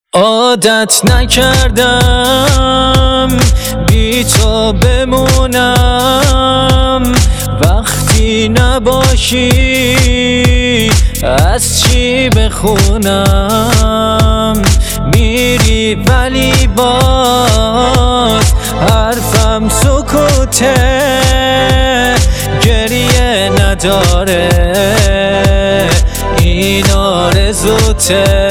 عادت نکردم بی تو بمونم، وقتی نباشی از چی بخونم؟ میری ولی باز حرفم سکوته، گریه نداره این آرزوته.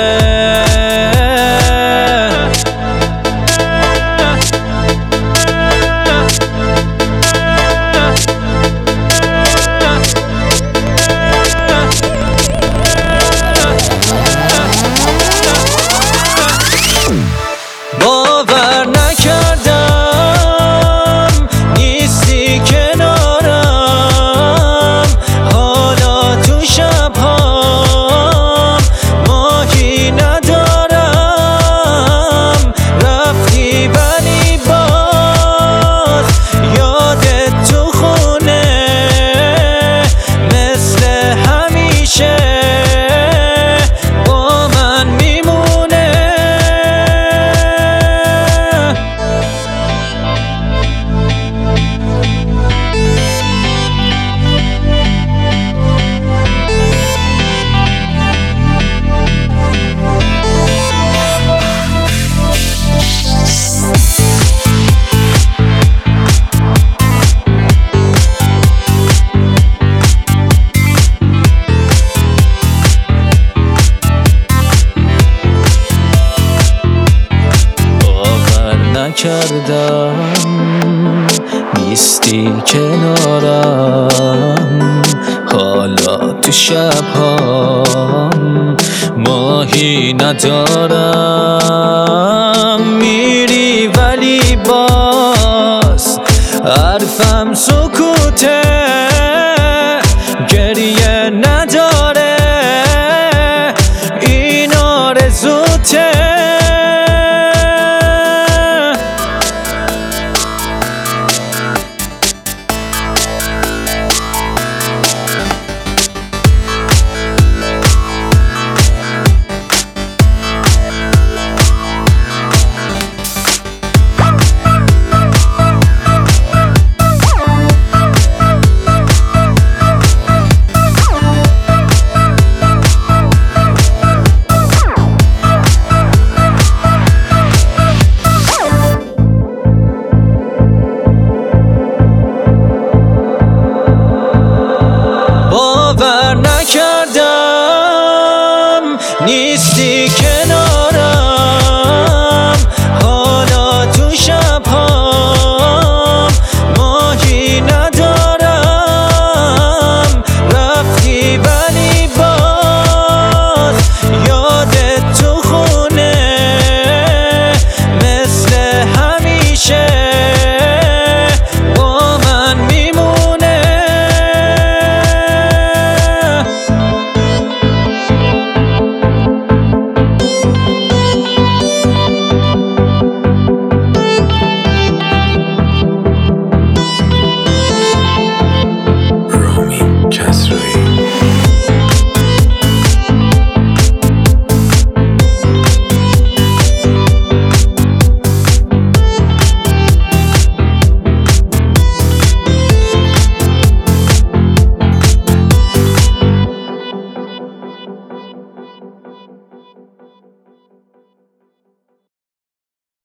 باور نکردم نیستی کنارم، حالا تو شبهام ماهی ندارم، رفتی ولی باز یادت تو خونه مثل همیشه با من میمونه. نکردم نیستی کنارم، حالا تو شبهام ماهی ندارم، میری ولی باز حرفم سکوته، گریه نداره این آرزوته.